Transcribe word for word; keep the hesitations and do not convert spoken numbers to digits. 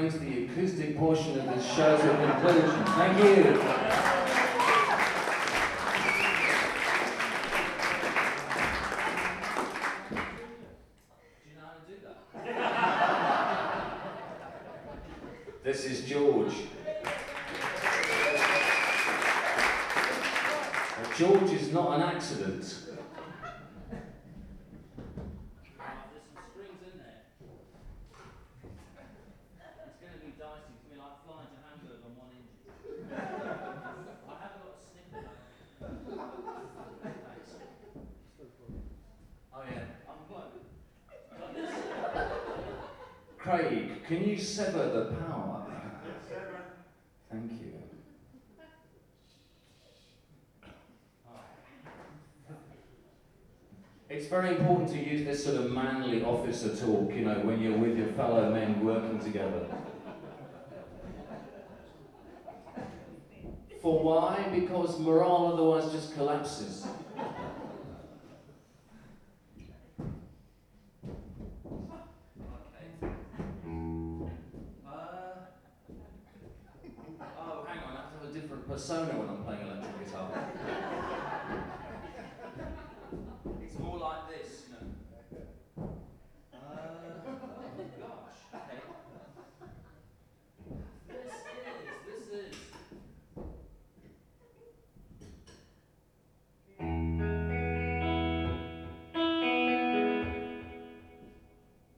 brings the acoustic portion of this show to a conclusion. Thank you. Do you know how to do that? This is George. George is not an accident. Craig, can you sever the power? Thank you. It's very important to use this sort of manly officer talk, you know, when you're with your fellow men working together. For why? Because morale otherwise just collapses. Persona when I'm